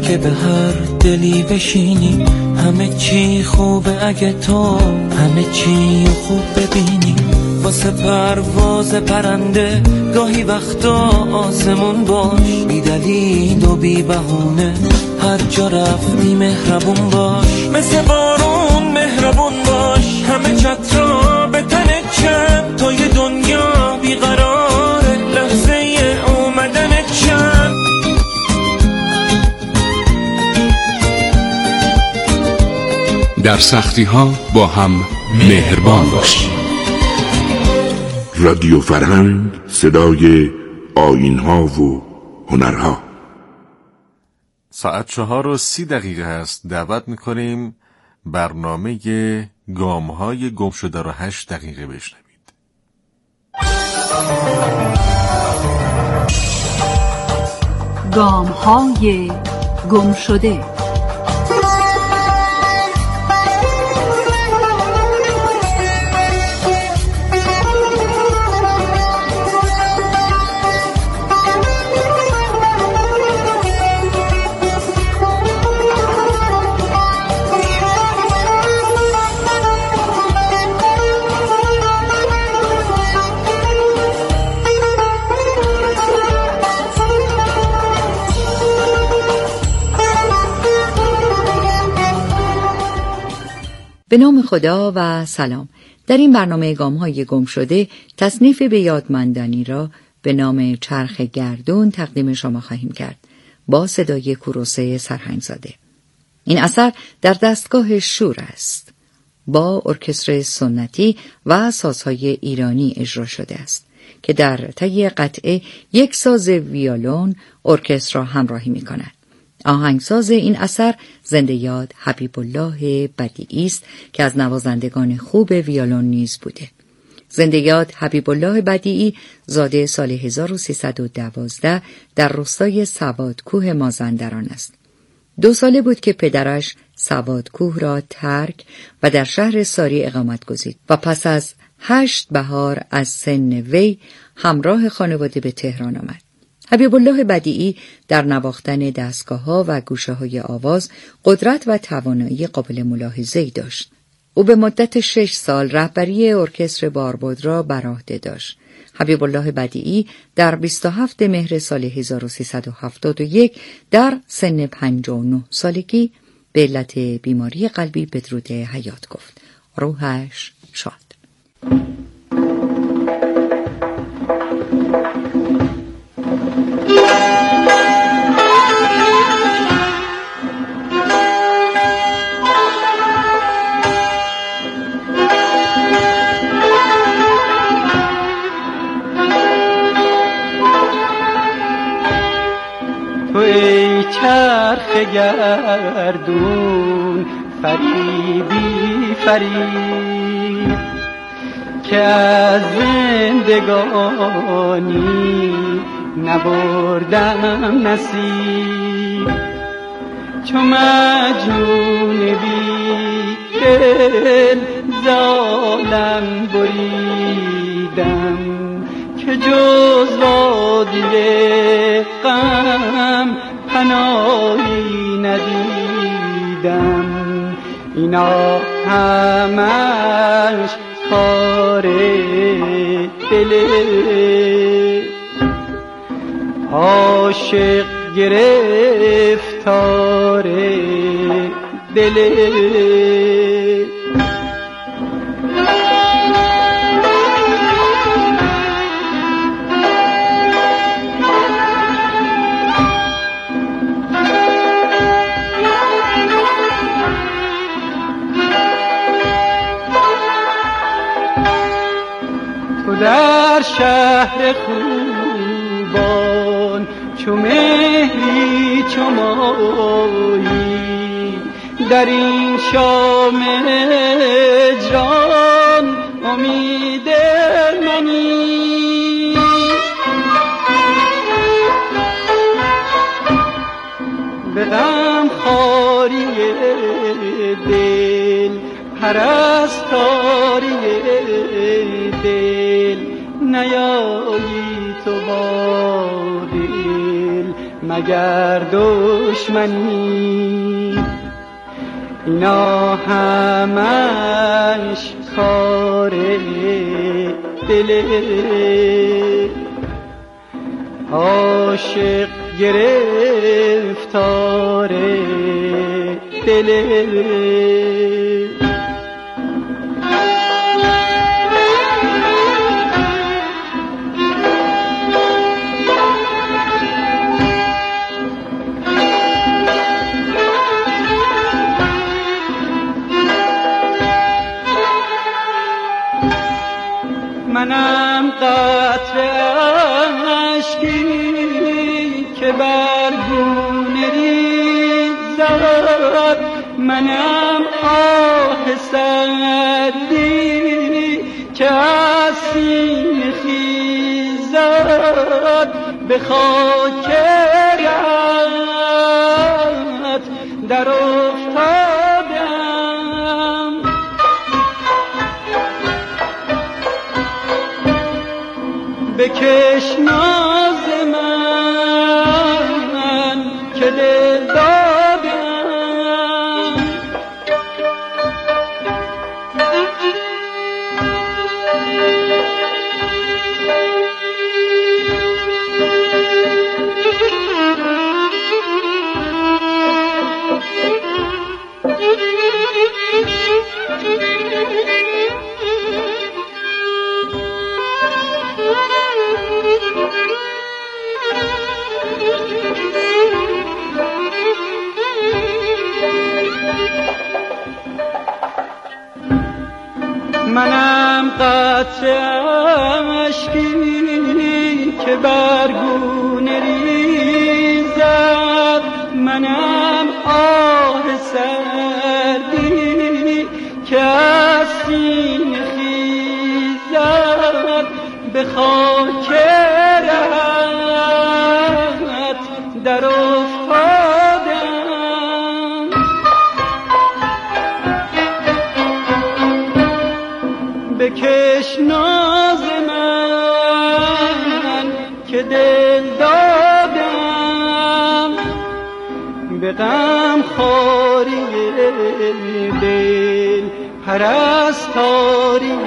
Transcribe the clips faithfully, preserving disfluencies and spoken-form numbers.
که به هر دلی بشینی. همه چی خوبه اگه تو همه چی خوب ببینی. واسه پرواز پرنده گاهی وقتا آسمون باش، بی دلیل و بی بهونه هر جا رفتی مهربون باش. مثل بارون مهربون باش، همه چترا به تنت چند. تا یه دنیا بیقراره لحظه اومدنت چند. در سختی ها با هم مهربان باشیم. رادیو فرهنگ، صدای آیین ها و هنرها. ساعت چهار و سی دقیقه است. دعوت میکنیم برنامه گام های گم شده رو هشت دقیقه بشنوید. گام های گم شده. به نام خدا و سلام. در این برنامه گام‌های گم شده تصنیف به یادماندنی را به نام چرخ گردون تقدیم شما خواهیم کرد با صدای کوروسه سرهنگزاده. این اثر در دستگاه شور است. با ارکستر سنتی و سازهای ایرانی اجرا شده است که در طی قطعه یک ساز ویولون ارکستر را همراهی می کند. آهنگساز این اثر زنده یاد حبیب الله بدیعی است که از نوازندگان خوب ویولون نیز بوده. زنده یاد حبیب الله بدیعی زاده سال هزار و سیصد و دوازده در روستای سوادکوه مازندران است. دو ساله بود که پدرش سوادکوه را ترک و در شهر ساری اقامت گزید و پس از هشت بهار از سن وی همراه خانواده به تهران آمد. حبیب الله بدیعی در نواختن دستگاه‌ها و گوشه‌های آواز قدرت و توانایی قابل ملاحظه‌ای داشت. او به مدت شش سال رهبری ارکستر باربد را بر عهده داشت. حبیب الله بدیعی در بیست و هفتم مهر سال هزار و سیصد و هفتاد و یک در سن پنجاه و نه سالگی به علت بیماری قلبی بدرود حیات گفت. روحش شاد. چرخ گردون فریبی فریب که از زندگانی نبردم نصیب. چو مجنون بی دل زالم بریدم که جز وادی غم پناهی ندیدم. اینا همش کار دل عاشق گرفتار دل. در شهر خوبان چو مهری چو ماهی در این شام هجران امید منی. به غم خاری دل پرستاری دل نیایی تو با دل مگر دشمنی. اینا همش کار دل عاشق گرفتار دل. منم قطره اشکی که بر گونه ریزد، منم آه سردی که از سینه خیزد. به خاک رهت در افتادم، بکش ناز من که دل دادم. منم قطره اشکی که بر گونه ریزد، منم آه سردی که از سینه خیزد. به خاک رهت در افتادم، بکش ناز من که دل دادم. به غم خواری دل پرستاری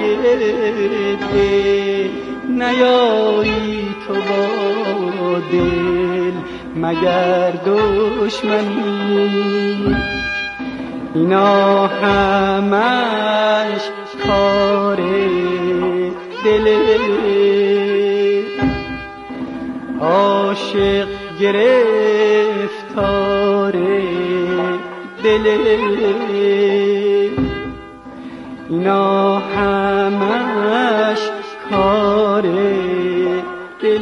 دل، نیایی تو با دل مگر دشمنی. اینا همش کار دل عاشق گرفتار دل. اینا همش کار دل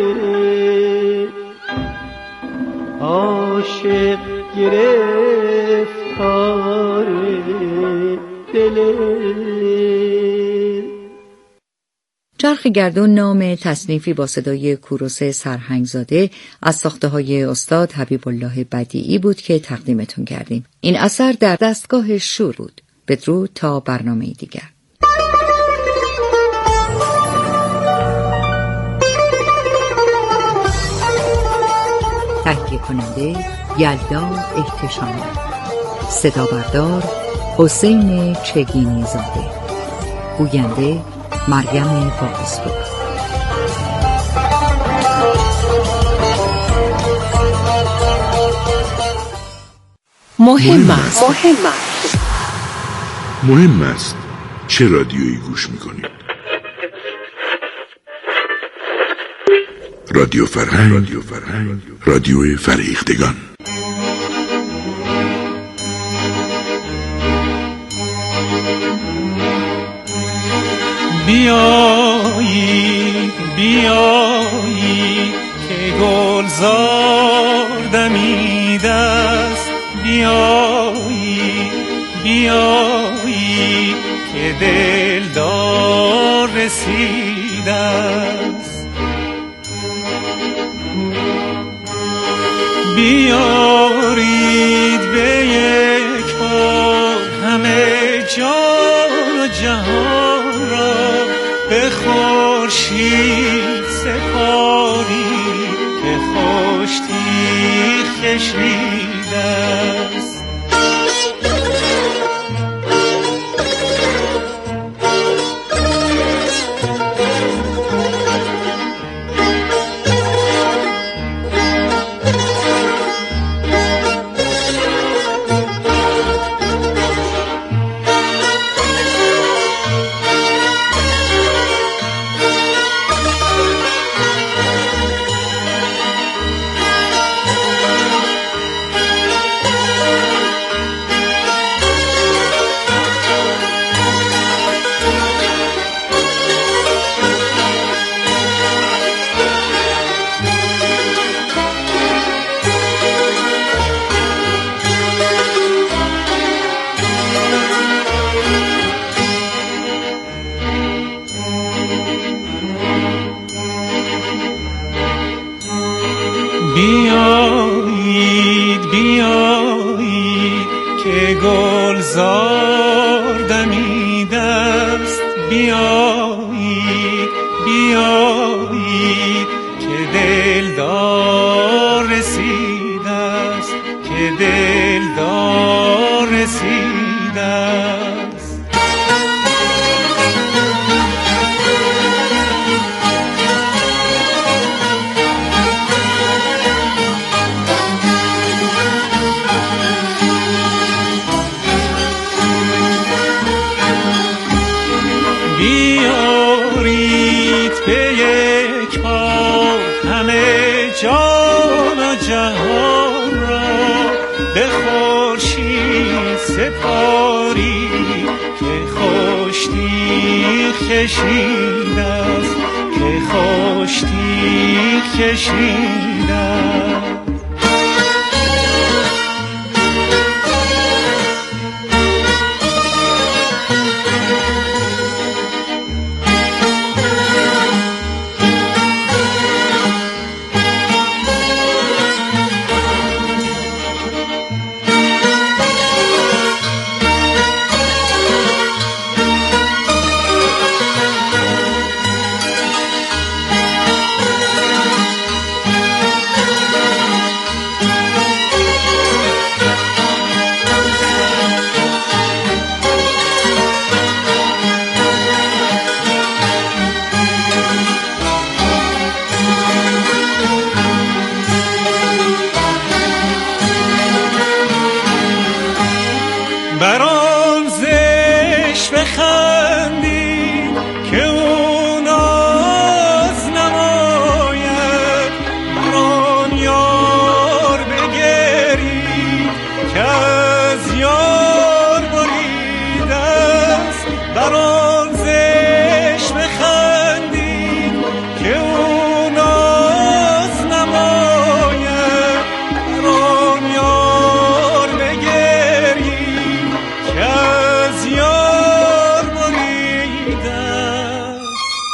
عاشق گرفتار دل. چرخ گردون نام تصنیفی با صدای کوروس سرهنگزاده از ساخته‌های استاد حبیب الله بدیعی بود که تقدیمتون کردیم. این اثر در دستگاه شور بود. بدرود تا برنامه دیگر. تهیه کننده یلدا احتشامی، صدا بردار حسین چگینی زاده، گوینده مریم بازپور. مهم است مهم است مهم است چه رادیویی گوش میکنید؟ رادیو فرهنگ، رادیو فرهنگ، رادیو فرهیختگان. بیایید بیایید که گلزار دمیده است، بیایید بیایید که دلدار رسیده است، بیارید به یک بار همه جان و جهان را به خورشید سپاری که خوشتی گلزار دمیده است، بیایید بیایید که دلدار رسیده است، که دلدار رسیده است. بیارید به یک بار همه جان و جهان را، به خورشید سپاری که خوشتیغ کشیده است، که خوشتیغ کشیده است. بران زشت بخندید که او ناز نماید، بران یار بگرید که از یار بریده است، بران زشت بخندید که او ناز نماید، بران یار بگرید که از یار بریده است.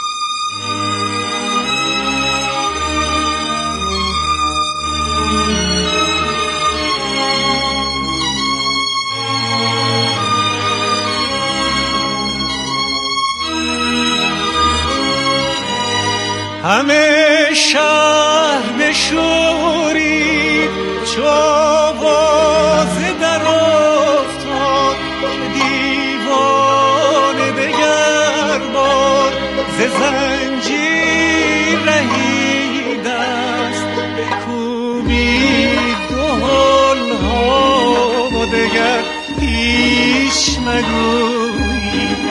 همه شهر بشورید چو آواز در افتاد، که دیوانه دگر بار ز زنجیر رهیده است. بکوبید دهل‌ها و دگر هیچ مگویید،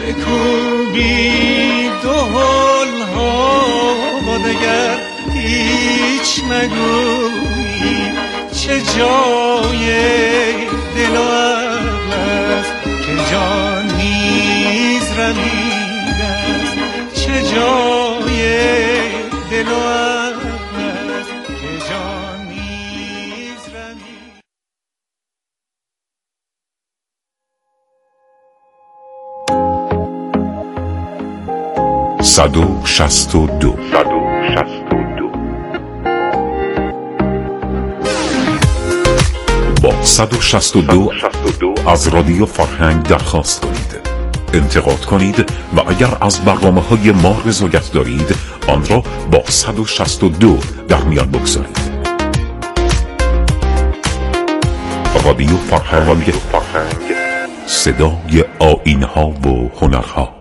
بکوبید دهل‌ها و دگر هیچ مگویید. چه جای دل و عقل است که جان نیز رمیده است، چه جای دل و عقل است که جان نیز رمیده. صد و شصت و دو صد و شصت و دو با صد و شصت و دو از رادیو فرهنگ درخواست کنید، انتقاد کنید و اگر از برنامه‌های ما رضایت دارید آن را با صد و شصت و دو در میان بگذارید. رادیو فرهنگ، صدای آیین‌ها و هنرها.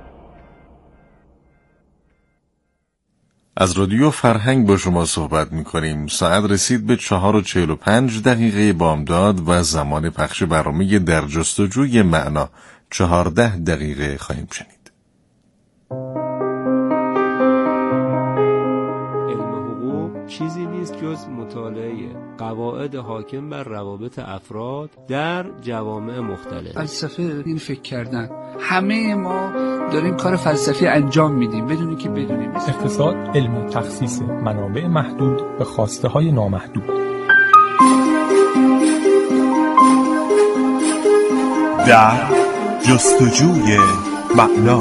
از رادیو فرهنگ با شما صحبت می‌کنیم. ساعت رسید به چهار و چهل و پنج دقیقه بامداد و زمان پخش برنامه در جستجوی معنا چهارده دقیقه خواهیم شنید. علم حقوق چیزی نیست جز مطالعه قواعد حاکم بر روابط افراد در جوامع مختلف. فلسفه این فکر کردن. همه ما داریم کار فلسفی انجام میدیم بدون که بدونیم. اقتصاد علم تخصیص منابع محدود به خواسته های نامحدود. در جستجوی معنا.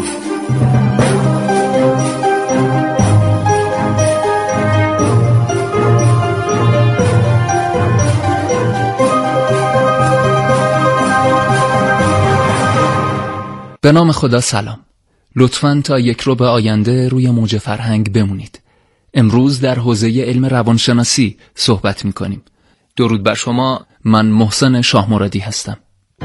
به نام خدا سلام. لطفاً تا یک رو به آینده روی موج فرهنگ بمونید. امروز در حوزه علم روانشناسی صحبت می‌کنیم. درود بر شما، من محسن شاه مرادی هستم.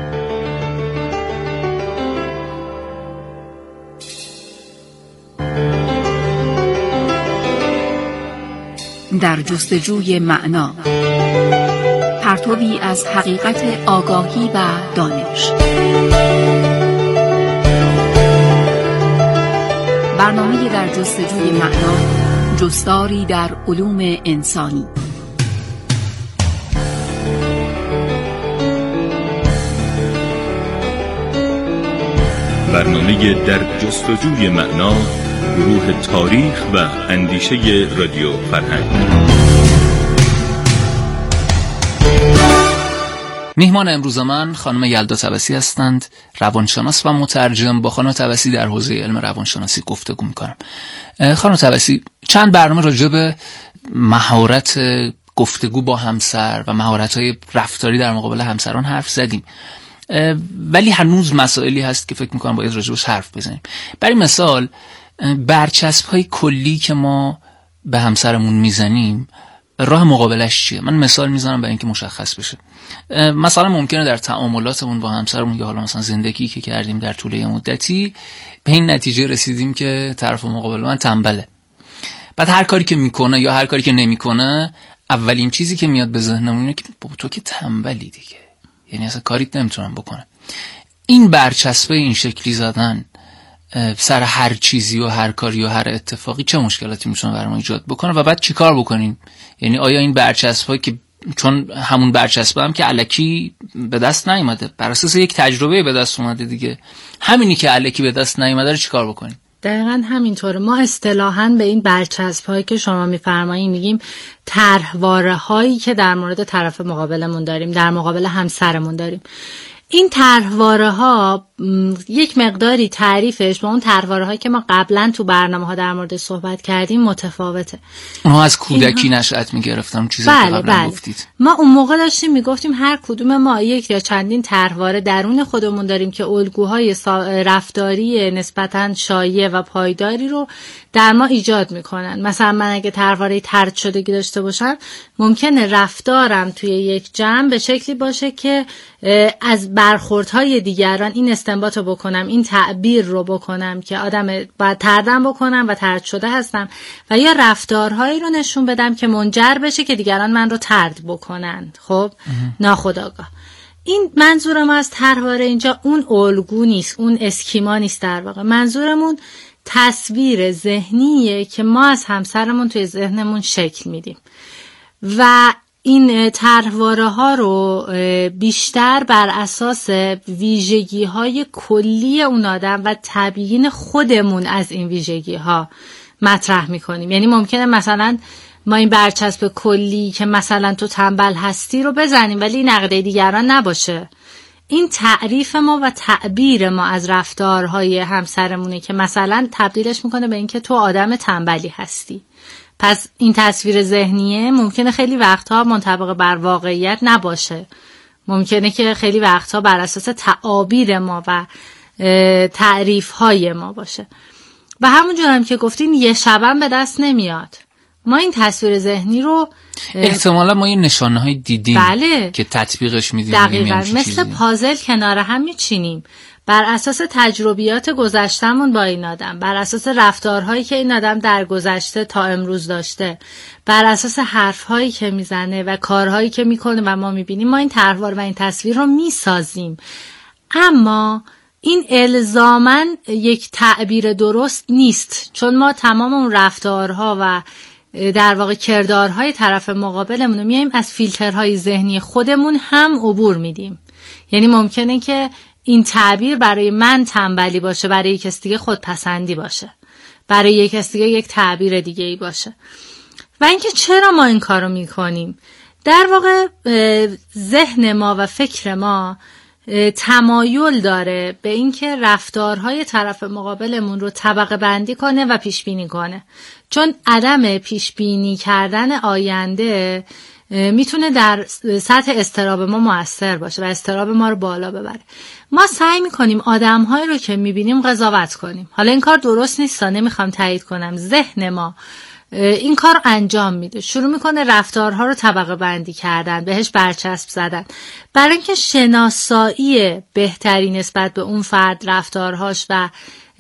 در جستجوی معنا، پرتوی از حقیقت آگاهی و دانش. برنامه در جستجوی معنا، جستاری در علوم انسانی. برنامه در جستجوی معنا، گروه تاریخ و اندیشه رادیو فرهنگ. میهمان امروز من خانم یلدا طبسی هستند، روانشناس و مترجم. با خانم طبسی در حوزه علم روانشناسی گفتگو میکنم. خانم طبسی، چند برنامه راجع به مهارت گفتگو با همسر و مهارت‌های رفتاری در مقابل همسران حرف زدیم، ولی هنوز مسائلی هست که فکر میکنم باید راجع بهش حرف بزنیم. برای مثال، برچسب‌های کلی که ما به همسرمون میزنیم، راه مقابلش چیه؟ من مثال میزنم برای اینکه مشخص بشه. مثلا ممکنه در تعاملاتمون با همسرمون یا حالا مثلا زندگی که کردیم در طول مدتی به این نتیجه رسیدیم که طرف مقابل من تنبله. بعد هر کاری که میکنه یا هر کاری که نمیکنه، اولین چیزی که میاد به ذهنمون اینه که بابا تو که تنبلی دیگه، یعنی اصلا کاریت نمیتونم بکنم. این برچسبه این شکلی زدن سر هر چیزی و هر کاری و هر اتفاقی چه مشکلاتی میتونه برای ما ایجاد بکنه و بعد چیکار بکنیم؟ یعنی آیا این برچسب‌هایی که چون همون برچسب هم که الکی به دست نیومده، بر اساس یک تجربه به دست اومده دیگه، همینی که الکی به دست نیومده رو چیکار بکنیم؟ دقیقاً همینطوره. ما اصطلاحاً به این برچسب‌هایی که شما می‌فرمایید میگیم طرحواره‌هایی که در مورد طرف مقابلمون داریم، در مقابل همسرمون داریم. این طرحواره ها یک مقداری تعریفش با اون طرحواره هایی که ما قبلا تو برنامه ها در مورد صحبت کردیم متفاوته. اونها از کودکی نشأت میگرفتن، چیزی بله، که قبلا بله. گفتید. ما اون موقع داشتیم میگفتیم هر کدوم ما یک یا چندین طرحواره درون خودمون داریم که الگوهای رفتاری نسبتاً شایع و پایداری رو در ما ایجاد میکنن. مثلا من اگه طرحواره طرد شدگی داشته باشم، ممکنه رفتارم توی یک جمع به شکلی باشه که از برخوردهای دیگران این استنباط رو بکنم، این تعبیر رو بکنم که آدم باید طردم بکنم و طرد شده هستم، و یا رفتارهایی رو نشون بدم که منجر بشه که دیگران من رو طرد بکنن. خب ناخودآگاه. این منظور ما از طرحواره اینجا اون الگو نیست، اون اسکیما نیست. در واقع منظورمون تصویر ذهنیه که ما از همسرمون توی ذهنمون شکل میدیم و این طرحواره ها رو بیشتر بر اساس ویژگی های کلی اون آدم و تبیین خودمون از این ویژگی ها مطرح میکنیم. یعنی ممکنه مثلا ما این برچسب کلی که مثلا تو تنبل هستی رو بزنیم ولی این عقیده دیگران نباشه. این تعریف ما و تعبیر ما از رفتارهای همسرمونه که مثلا تبدیلش میکنه به اینکه تو آدم تنبلی هستی. پس این تصویر ذهنیه ممکنه خیلی وقتها منطبق بر واقعیت نباشه. ممکنه که خیلی وقتها بر اساس تعابیر ما و تعریف‌های ما باشه. و همونجور هم که گفتین یه شبم به دست نمیاد. ما این تصویر ذهنی رو احتمالا ما یه نشانه‌های دیدیم بله. که تطبیقش میدیم. دقیقاً مثل پازل کنار هم میچینیم. بر اساس تجربیات گذشتمون با این آدم، بر اساس رفتارهایی که این آدم در گذشته تا امروز داشته، بر اساس حرفهایی که میزنه و کارهایی که میکنه و ما میبینیم، ما این طرحواره و این تصویر رو میسازیم. اما این الزاماً یک تعبیر درست نیست، چون ما تمام اون رفتارها و در واقع کردارهای طرف مقابلمون رو میایم از فیلترهای ذهنی خودمون هم عبور میدیم. یعنی ممکنه که این تعبیر برای من تنبلی باشه، برای یک کس دیگه خودپسندی باشه، برای یک کس دیگه یک تعبیر دیگه ای باشه. و اینکه چرا ما این کارو میکنیم؟ در واقع ذهن ما و فکر ما تمایل داره به اینکه رفتارهای طرف مقابلمون رو طبقه بندی کنه و پیش بینی کنه. چون عدم پیش بینی کردن آینده میتونه در سطح اضطراب ما مؤثر باشه و اضطراب ما رو بالا ببره. ما سعی میکنیم آدم‌هایی رو که میبینیم قضاوت کنیم. حالا این کار درست نیست، نمیخوام تایید کنم. ذهن ما این کار انجام میده، شروع میکنه رفتارها رو طبقه بندی کردن، بهش برچسب زدن، برای اینکه شناسایی بهتری نسبت به اون فرد، رفتارهاش و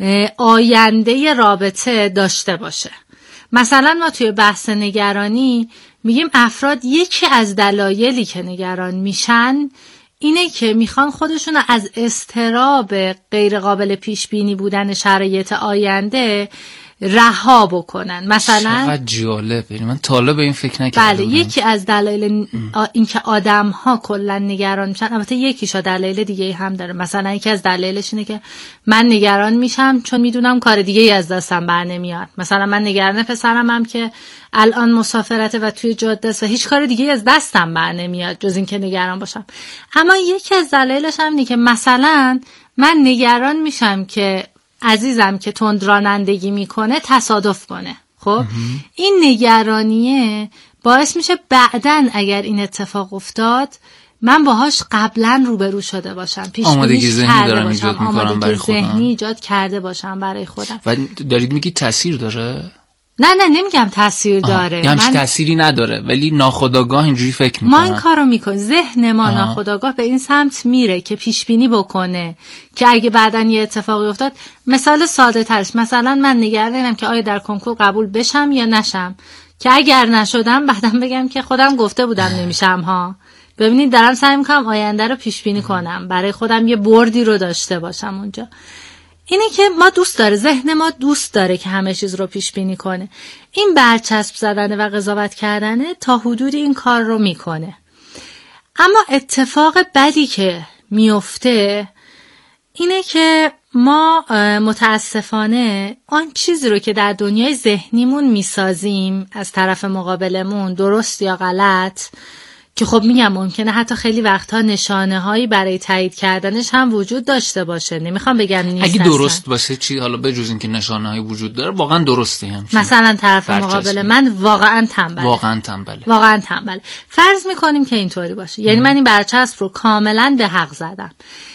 آینده رابطه داشته باشه. مثلا ما توی بحث نگرانی میگیم افراد یکی از دلایلی که نگران میشن اینه که میخوان خودشون رو از اضطراب غیر قابل پیش بینی بودن شرایط آینده رها بکنن. مثلا چقدر جالبه، من تا حالا به این فکر نکردم. بله، یکی از دلایل اینکه آدم ها کلا نگران میشن، البته یکیشا دلایل دیگه هم داره. مثلا یکی از دلایلش اینه که من نگران میشم چون میدونم کار دیگه ای از دستم بر نمیاد. مثلا من نگران پسرم هم که الان مسافرته و توی جاده است و هیچ کار دیگه از دستم بر نمیاد جز اینکه نگران باشم. اما یکی از دلایلش هم اینه که مثلا من نگران میشم که عزیزم که تند رانندگی میکنه تصادف کنه. خب این نگرانیه باعث میشه بعدن اگر این اتفاق افتاد من باهاش قبلا روبرو شده باشم، پیش آمادگی ذهنی دارم ایجاد میکنم برای خودم، ذهنی ایجاد کرده باشم برای خودم. و دارید میگی تاثیر داره؟ نه نه نمیگم تاثیر داره، یعنی من... تأثیری نداره، ولی ناخودآگاه اینجوری فکر میکنم. ما این کارو میکنیم، ذهن ما آه. ناخودآگاه به این سمت میره که پیش بینی بکنه که اگه بعداً یه اتفاقی افتاد. مثال ساده ترش، مثلا من نگرانم که آیا در کنکور قبول بشم یا نشم، که اگر نشدم بعداً بگم که خودم گفته بودم نمیشم ها. ببینید دارم سعی میکنم آینده رو پیش بینی کنم، برای خودم یه بردی رو داشته باشم اونجا. اینه که ما دوست داره، ذهن ما دوست داره که همه چیز رو پیش بینی کنه. این برچسب زدن و قضاوت کردن تا حدودی این کار رو میکنه. اما اتفاق بدی که میفته اینه که ما متاسفانه آن چیزی رو که در دنیای ذهنیمون میسازیم از طرف مقابلمون، درست یا غلط، که خب میگم ممکنه حتی خیلی وقتها نشانه هایی برای تایید کردنش هم وجود داشته باشه، نمیخوام بگم نیست. اگه درست باشه چی، حالا بجز اینکه نشانه هایی وجود داره واقعا درسته هم. مثلا طرف مقابل من واقعا تنبله، واقعا تنبله واقعا تنبله فرض میکنیم که اینطوری باشه، یعنی من این برچسب رو کاملا به حق زدم.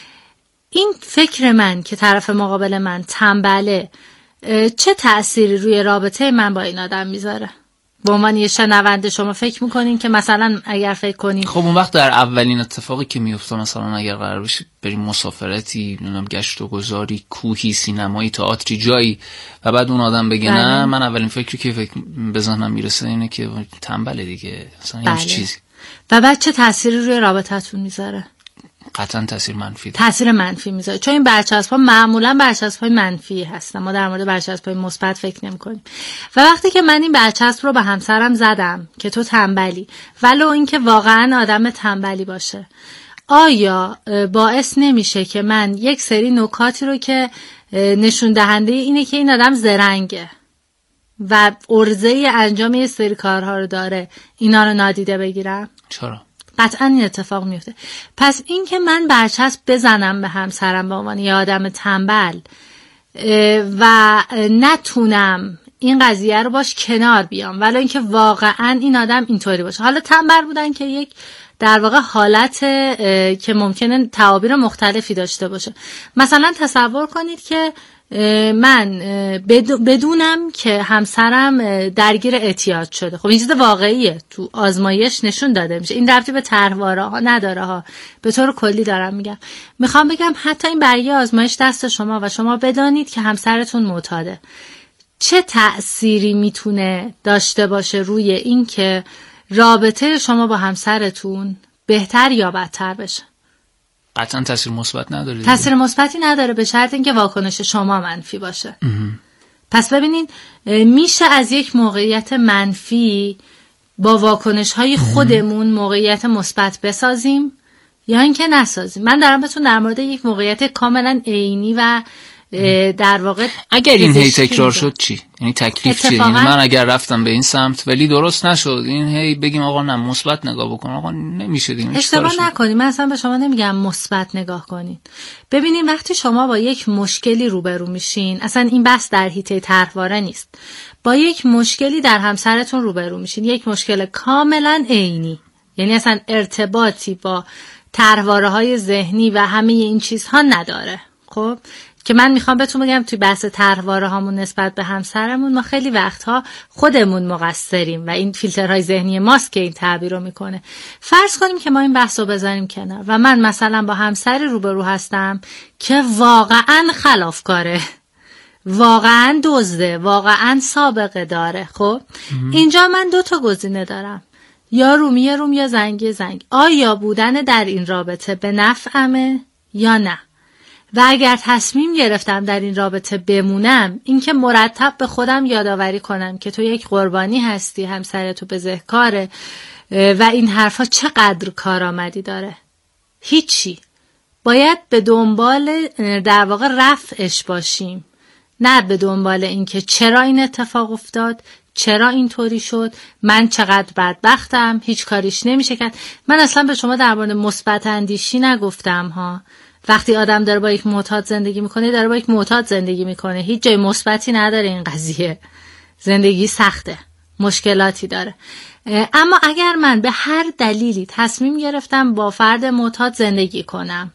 این فکر من که طرف مقابل من تنبله چه تأثیری روی رابطه من با این آدم میذاره؟ به عنوان یه شنونده شما فکر میکنین که مثلا اگر فکر کنین خب اون وقت در اولین اتفاقی که میفته، مثلا اگر قرار بشه بریم مسافرتی، نمیدونم گشت و گذاری، کوهی، سینمایی، تئاتری، جایی، و بعد اون آدم بگه بله. نه، من اولین فکری که فکر بزنم میرسه اینه که تنبله دیگه، مثلا بله. همچین چیزی. و بعد چه تأثیری روی رابطتون میذاره؟ قطعا تاثیر منفی داره. تاثیر منفی میذاره، چون این برچسب‌ها معمولا برچسب‌های منفی هستن. ما در مورد برچسب‌های مثبت فکر نمی‌کنیم. و وقتی که من این برچسب رو به همسرم زدم که تو تنبلی، ولو اینکه واقعا آدم تنبلی باشه، آیا باعث نمیشه که من یک سری نکاتی رو که نشون دهنده اینه که این آدم زرنگه و عرضه انجام یه سری کارها رو داره، اینا رو نادیده بگیرم؟ چرا؟ قطعا این اتفاق میفته. پس این که من برچسب بزنم به همسرم به عنوان یه آدم تنبل و نتونم این قضیه رو باش کنار بیام، ولی اینکه واقعا این آدم اینطوری باشه. حالا تنبل بودن که یک در واقع حالت که ممکنه تعابیر مختلفی داشته باشه. مثلا تصور کنید که من بدونم که همسرم درگیر اعتیاد شده. خب این چیز واقعیه، تو آزمایش نشون داده میشه. این ربطی به طرحواره ها نداره ها، به طور کلی دارم میگم. میخوام بگم حتی این برگه آزمایش دست شما و شما بدانید که همسرتون معتاده، چه تأثیری میتونه داشته باشه روی این که رابطه شما با همسرتون بهتر یا بدتر بشه. قطعا تاثیر مثبت نداره. تاثیر مثبتی نداره به شرط اینکه واکنش شما منفی باشه. امه. پس ببینین میشه از یک موقعیت منفی با واکنش های خودمون موقعیت مثبت بسازیم یا اینکه نسازیم. من دارم بهتون در مورد یک موقعیت کاملا عینی و در واقع اگر این هی تکرار شد چی؟ یعنی تکلیف چیه؟ یعنی من اگر رفتم به این سمت ولی درست نشد، این هی بگیم آقا نه مثبت نگاه بکن، آقا نمیشه دیگه. اشتباه نکنید، من اصلا به شما نمیگم مثبت نگاه کنید. ببینید وقتی شما با یک مشکلی روبرو میشین، اصلا این بحث در حیطه طرحواره نیست، با یک مشکلی در همسرتون روبرو میشین، یک مشکل کاملا عینی، یعنی اصلا ارتباطی با طرحواره های ذهنی و همه این چیزها نداره. خب که من میخوام بهتون بگم توی بحث طرحواره هامون نسبت به همسرمون ما خیلی وقتها خودمون مقصریم و این فیلترهای ذهنی ماست که این تعبیر رو میکنه. فرض کنیم که ما این بحث رو بذاریم کنار و من مثلا با همسری روبرو هستم که واقعا خلافکاره، واقعا دزده، واقعا سابقه داره. خب اینجا من دو تا گزینه دارم، یا رومی روم یا زنگی زنگ. آیا بودن در این رابطه به نفعمه یا نه؟ و اگر تصمیم گرفتم در این رابطه بمونم، اینکه مرتب به خودم یادآوری کنم که تو یک قربانی هستی، همسرت تو بزهکاره و این حرفا چقدر کارآمدی داره. هیچی. باید به دنبال در واقع رفعش باشیم، نه به دنبال اینکه چرا این اتفاق افتاد، چرا اینطوری شد، من چقدر بدبختم، هیچ کاریش نمیشه کرد. من اصلا به شما در مورد مثبت اندیشی نگفتم ها. وقتی آدم داره با یک معتاد زندگی میکنه، داره با یک معتاد زندگی میکنه، هیچ جای مثبتی نداره این قضیه. زندگی سخته، مشکلاتی داره. اما اگر من به هر دلیلی تصمیم گرفتم با فرد معتاد زندگی کنم،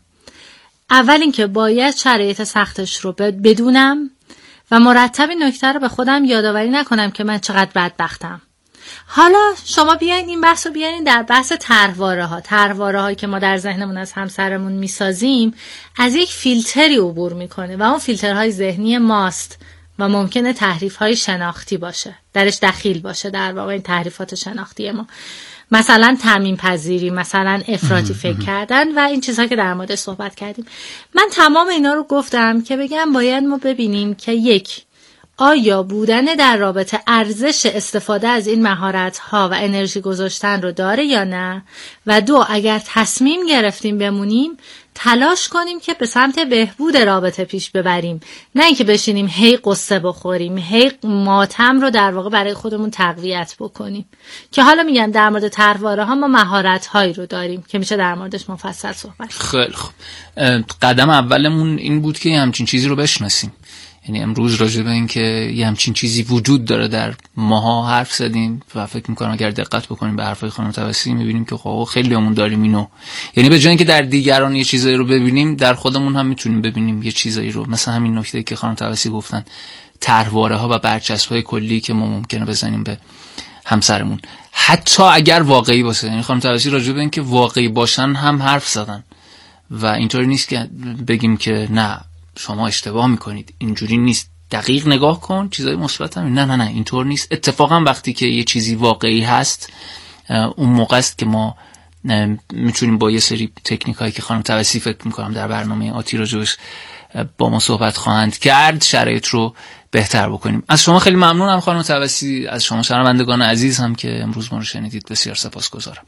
اول اینکه باید شرایط سختش رو بدونم و مرتب این نکته رو به خودم یادآوری نکنم که من چقدر بدبختم. حالا شما بیاین این بحث رو بیاین در بحث طرحواره ها. طرحواره هایی که ما در ذهنمون از همسرمون میسازیم از یک فیلتری عبور میکنه و اون فیلترهای ذهنی ماست و ممکنه تحریف های شناختی باشه، درش دخیل باشه در واقع این تحریفات شناختی ما، مثلا تعمیم پذیری، مثلا افراطی فکر کردن و این چیزها که در موردش صحبت کردیم. من تمام اینا رو گفتم که بگم باید ما ببینیم که یک، آیا بودن در رابطه ارزش استفاده از این مهارت‌ها و انرژی گذاشتن رو داره یا نه، و دو، اگر تصمیم گرفتیم بمونیم تلاش کنیم که به سمت بهبود رابطه پیش ببریم، نه اینکه بشینیم هی قصه بخوریم، هی ماتم رو در واقع برای خودمون تقویت بکنیم. که حالا میگم در مورد طرحواره ها ما مهارت‌هایی رو داریم که میشه در موردش مفصل صحبت. خیلی خوب. قدم اولمون این بود که همچین چیزی رو بشناسیم. یعنی امروز راجع به این که یه همچین چیزی وجود داره در ماها حرف زدیم و فکر می‌کنم اگر دقت بکنیم به حرفای خانم توسلی می‌بینیم که خب خیلی همون داریم اینو. یعنی به جای اینکه در دیگران یه چیزایی رو ببینیم، در خودمون هم میتونیم ببینیم یه چیزایی رو. مثلا همین نکته که خانم توسلی گفتن، طرحواره‌ها و برچسب‌های کلی که ما ممکنه بزنیم به همسرمون، حتی اگر واقعی باشه. یعنی خانم توسلی راجع به این که واقعی باشن هم حرف زدن و اینطوری نیست که بگیم که نه شما اشتباه میکنید، اینجوری نیست، دقیق نگاه کن، چیزای مثبت هم. نه نه نه اینطور نیست. اتفاقا وقتی که یه چیزی واقعی هست، اون موقع است که ما میتونیم با یه سری تکنیک هایی که خانم توسلی فکر میکنم در برنامه آتی راجبش با ما صحبت خواهند کرد شرایط رو بهتر بکنیم. از شما خیلی ممنونم خانم توسلی، از شما شنوندگان عزیز هم که امروز ما رو شنیدید بسیار سپاسگزارم.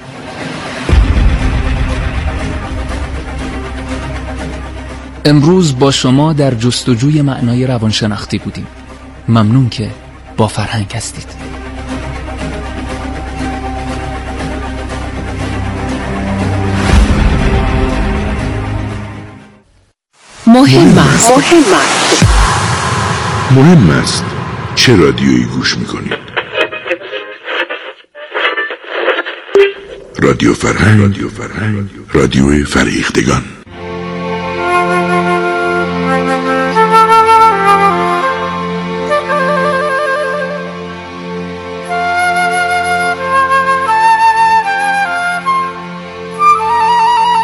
امروز با شما در جستجوی معنای روانشناختی بودیم. ممنون که با فرهنگ هستید. مهم است مهم است چه رادیویی گوش میکنید؟ رادیو فرهنگ، رادیو فرهنگ، رادیو فریختگان.